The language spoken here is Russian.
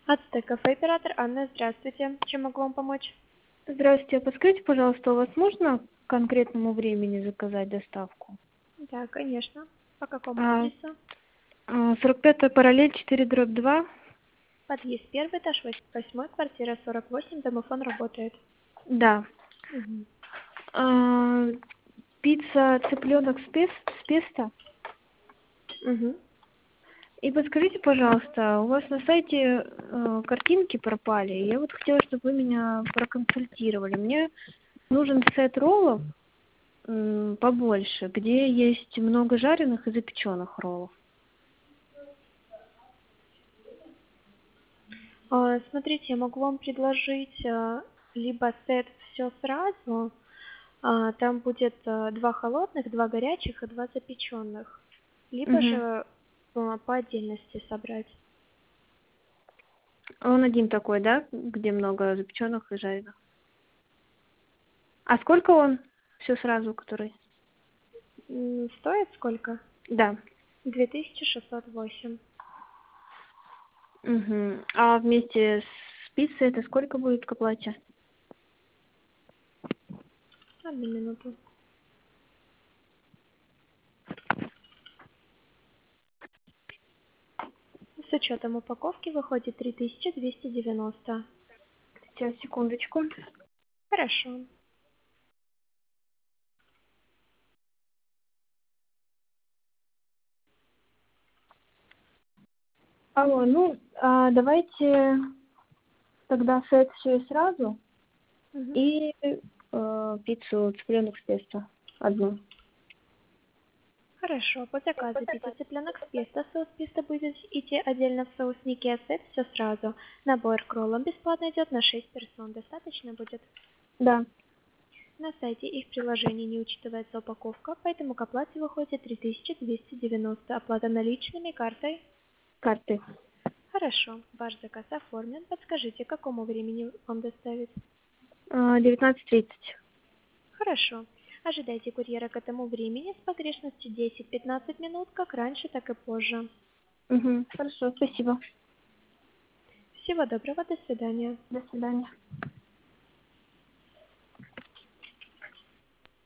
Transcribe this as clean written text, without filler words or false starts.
Ацтек кафе, оператор Анна, здравствуйте. Чем могу вам помочь? Здравствуйте, подскажите, пожалуйста, у вас можно к конкретному времени заказать доставку? Да, конечно. По какому А, адресу? 45-я параллель 4/2. Подъезд первый, этаж 8, квартира 48, домофон работает. Да. Мгм. А, Пицца цыпленок с песто. Мгм. И подскажите, пожалуйста, у вас на сайте картинки пропали. Я вот хотела, чтобы вы меня проконсультировали. Мне нужен сет роллов побольше, где есть много жареных и запеченных роллов. Смотрите, я могу вам предложить либо сет все сразу, там будет 2 холодных, 2 горячих и 2 запеченных, либо Угу. же по отдельности собрать. Он один такой, да, где много запеченных и жареных? А сколько он? Все сразу, который? Стоит сколько? Да. 2608. Угу. А вместе с пиццей это сколько будет к оплате? Одну минуту. С учетом упаковки выходит 3290. Сейчас, секундочку. Хорошо. Алло, ну, давайте тогда сет все и сразу. Мгм. И пиццу цыпленок с песто. Одну. Хорошо. По заказу пицца цыпленок с песто. Соус песто будет идти отдельно в соуснике, а сет все сразу. Набор к роллам бесплатно идет на 6 персон. Достаточно будет? Да, На сайте и в приложении не учитывается упаковка, поэтому к оплате выходит 3290. Оплата наличными, картой. карты. Хорошо. Ваш заказ оформлен. Подскажите, к какому времени вам доставить? 19:30. Хорошо. Ожидайте курьера к этому времени с погрешностью 10-15 минут, как раньше, так и позже. Угу. Хорошо, спасибо. Всего доброго, до свидания. До свидания.